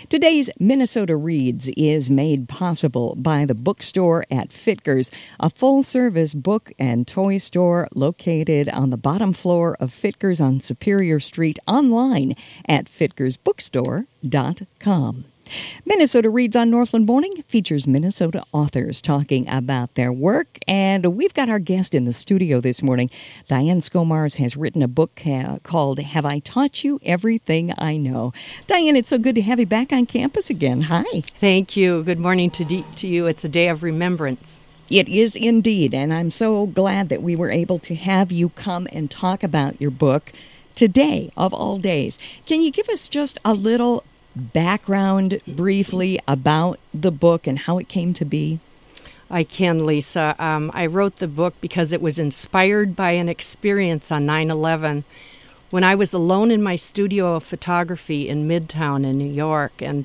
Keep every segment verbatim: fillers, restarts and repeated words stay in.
Today's Minnesota Reads is made possible by the bookstore at Fitkers, a full-service book and toy store located on the bottom floor of Fitkers on Superior Street, online at fitkers bookstore dot com. Minnesota Reads on Northland Morning features Minnesota authors talking about their work, and we've got our guest in the studio this morning. Diane Scomars has written a book ca- called Have I Taught You Everything I Know? Diane, it's so good to have you back on campus again. Hi. Thank you. Good morning to, d- to you. It's a day of remembrance. It is indeed, and I'm so glad that we were able to have you come and talk about your book today, of all days. Can you give us just a little background briefly about the book and how it came to be? I can, Lisa. Um, I wrote the book because it was inspired by an experience on nine eleven when I was alone in my studio of photography in Midtown in New York. And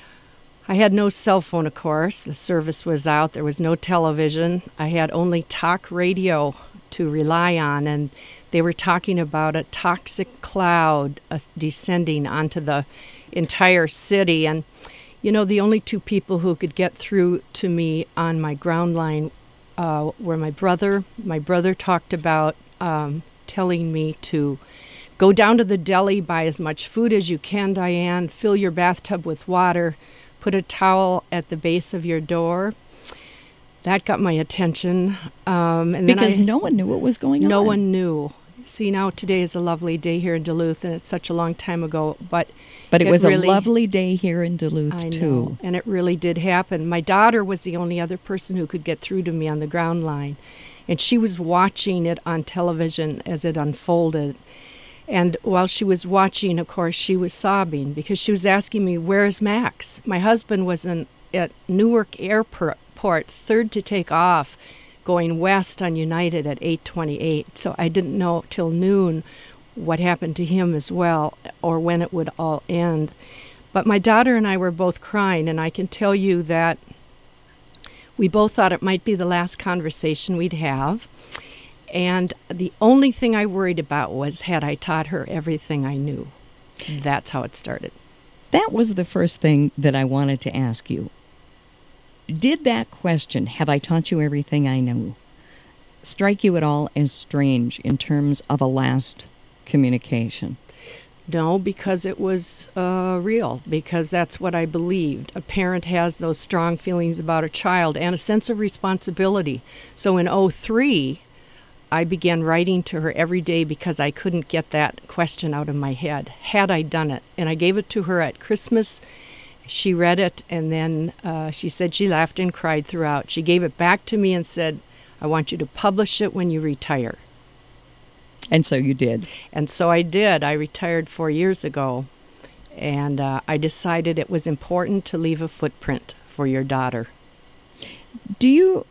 I had no cell phone, of course. The service was out. There was no television. I had only talk radio to rely on. And they were talking about a toxic cloud uh, descending onto the entire city. And, you know, the only two people who could get through to me on my ground line uh, were my brother. My brother talked about um, telling me to go down to the deli, buy as much food as you can, Diane, fill your bathtub with water, put a towel at the base of your door. That got my attention. Um, and because then I, no one knew what was going no on. No one knew. See, now today is a lovely day here in Duluth, and it's such a long time ago, but But it, it was really, a lovely day here in Duluth, I know, too. And it really did happen. My daughter was the only other person who could get through to me on the ground line, and she was watching it on television as it unfolded. And while she was watching, of course, she was sobbing because she was asking me, "Where's Max?" My husband was in, at Newark Airport, third to take off, going west on United at eight twenty-eight. So I didn't know till noon what happened to him as well, or when it would all end. But my daughter and I were both crying, and I can tell you that we both thought it might be the last conversation we'd have. And the only thing I worried about was, had I taught her everything I knew? That's how it started. That was the first thing that I wanted to ask you. Did that question, have I taught you everything I know, strike you at all as strange in terms of a last communication? No, because it was uh, real, because that's what I believed. A parent has those strong feelings about a child and a sense of responsibility. So in oh three, I began writing to her every day because I couldn't get that question out of my head. Had I done it? And I gave it to her at Christmas. She read it, and then uh, she said she laughed and cried throughout. She gave it back to me and said, "I want you to publish it when you retire." And so you did. And so I did. I retired four years ago, and uh, I decided it was important to leave a footprint for your daughter. Do you,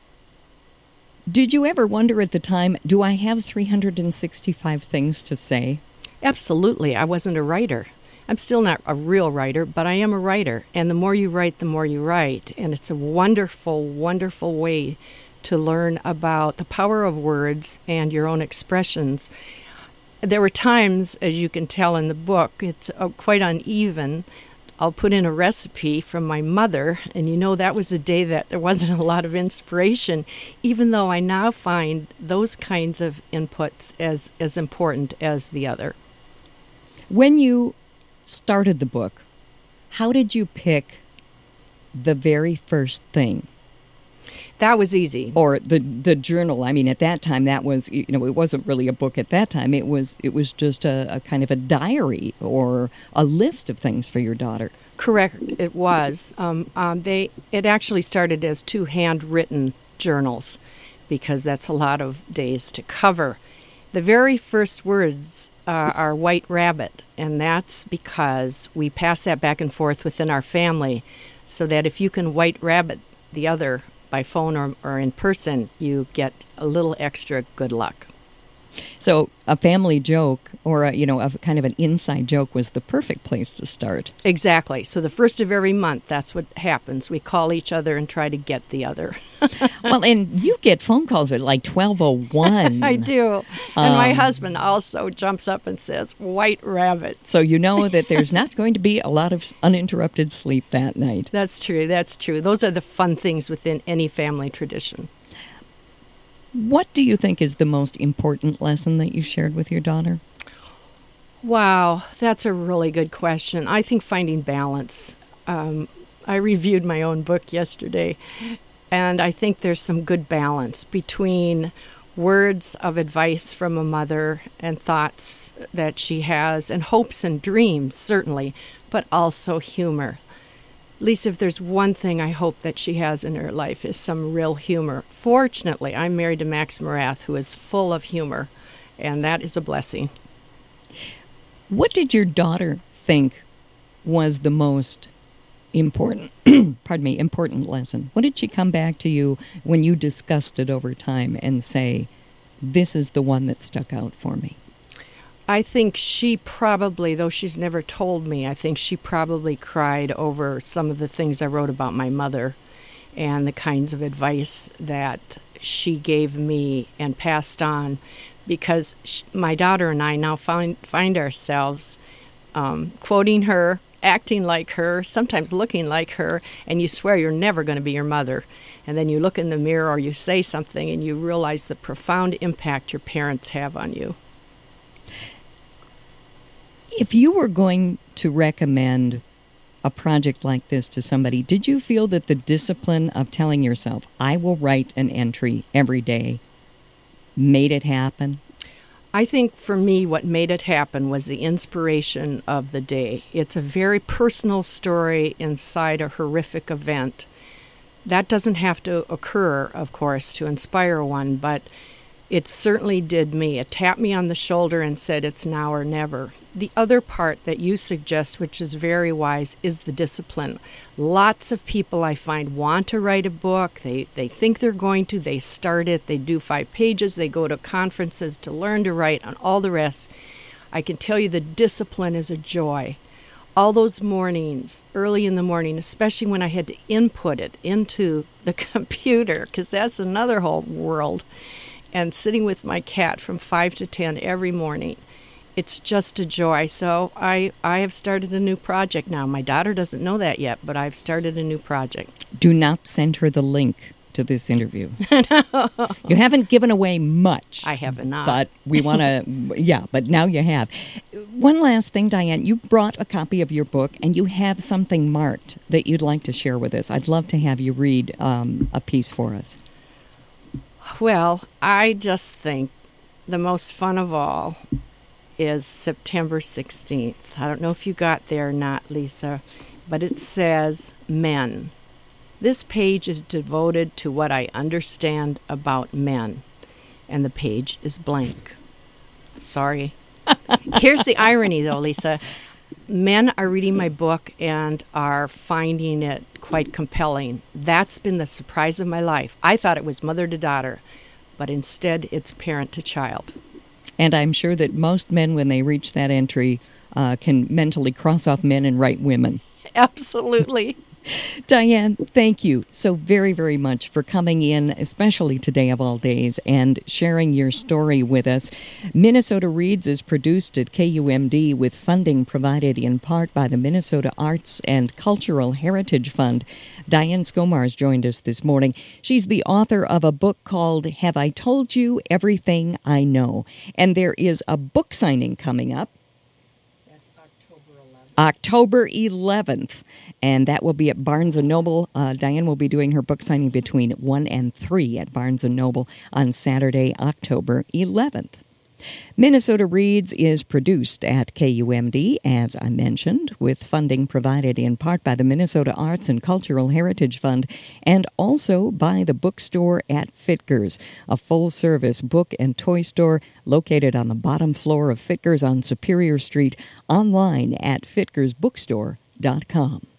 did you ever wonder at the time, do I have three hundred sixty-five things to say? Absolutely. I wasn't a writer. I'm still not a real writer, but I am a writer. And the more you write, the more you write. And it's a wonderful, wonderful way to learn about the power of words and your own expressions. There were times, as you can tell in the book, it's uh, quite uneven. I'll put in a recipe from my mother, and you know that was a day that there wasn't a lot of inspiration, even though I now find those kinds of inputs as, as important as the other. When you started the book, how did you pick the very first thing? That was easy. Or the the journal. I mean, at that time, that was, you know, it wasn't really a book at that time. It was it was just a, a kind of a diary or a list of things for your daughter. Correct, it was. Um, um, they it actually started as two handwritten journals, because that's a lot of days to cover. The very first words uh, are white rabbit, and that's because we pass that back and forth within our family, so that if you can white rabbit the other by phone or, or in person, you get a little extra good luck. So a family joke or, a, you know, a kind of an inside joke was the perfect place to start. Exactly. So the first of every month, that's what happens. We call each other and try to get the other. Well, and you get phone calls at like twelve oh one. I do. And um, my Um, husband also jumps up and says, "White rabbit." So you know that there's not going to be a lot of uninterrupted sleep that night. That's true. That's true. Those are the fun things within any family tradition. What do you think is the most important lesson that you shared with your daughter? Wow, that's a really good question. I think finding balance. Um, I reviewed my own book yesterday, and I think there's some good balance between words of advice from a mother and thoughts that she has, and hopes and dreams, certainly, but also humor. Lisa, if there's one thing I hope that she has in her life is some real humor. Fortunately, I'm married to Max Morath, who is full of humor, and that is a blessing. What did your daughter think was the most important, pardon me, important lesson? What did she come back to you when you discussed it over time and say, this is the one that stuck out for me? I think she probably, though she's never told me, I think she probably cried over some of the things I wrote about my mother and the kinds of advice that she gave me and passed on, because she, my daughter and I now find, find ourselves um, quoting her, acting like her, sometimes looking like her, and you swear you're never going to be your mother. And then you look in the mirror or you say something and you realize the profound impact your parents have on you. If you were going to recommend a project like this to somebody, did you feel that the discipline of telling yourself, I will write an entry every day, made it happen? I think for me what made it happen was the inspiration of the day. It's a very personal story inside a horrific event. That doesn't have to occur, of course, to inspire one, but it certainly did me. It tapped me on the shoulder and said, it's now or never. The other part that you suggest, which is very wise, is the discipline. Lots of people I find want to write a book. They, they think they're going to. They start it. They do five pages. They go to conferences to learn to write and all the rest. I can tell you the discipline is a joy. All those mornings, early in the morning, especially when I had to input it into the computer, because that's another whole world, and sitting with my cat from five to ten every morning. It's just a joy. So I, I have started a new project now. My daughter doesn't know that yet, but I've started a new project. Do not send her the link to this interview. No. You haven't given away much. I have not. But we want to, yeah, but now you have. One last thing, Diane, you brought a copy of your book and you have something marked that you'd like to share with us. I'd love to have you read um, a piece for us. Well, I just think the most fun of all is September sixteenth. I don't know if you got there or not, Lisa, but it says men. This page is devoted to what I understand about men, and the page is blank. Sorry. Here's the irony, though, Lisa. Men are reading my book and are finding it quite compelling. That's been the surprise of my life. I thought it was mother to daughter, but instead it's parent to child. And I'm sure that most men, when they reach that entry, uh, can mentally cross off men and write women. Absolutely. Diane, thank you so very, very much for coming in, especially today of all days, and sharing your story with us. Minnesota Reads is produced at K U M D with funding provided in part by the Minnesota Arts and Cultural Heritage Fund. Diane Scomars joined us this morning. She's the author of a book called Have I Told You Everything I Know? And there is a book signing coming up. October eleventh, and that will be at Barnes and Noble. Uh, Diane will be doing her book signing between one and three at Barnes and Noble on Saturday, October eleventh. Minnesota Reads is produced at K U M D, as I mentioned, with funding provided in part by the Minnesota Arts and Cultural Heritage Fund and also by the bookstore at Fitkers, a full-service book and toy store located on the bottom floor of Fitkers on Superior Street, online at fitkers bookstore dot com.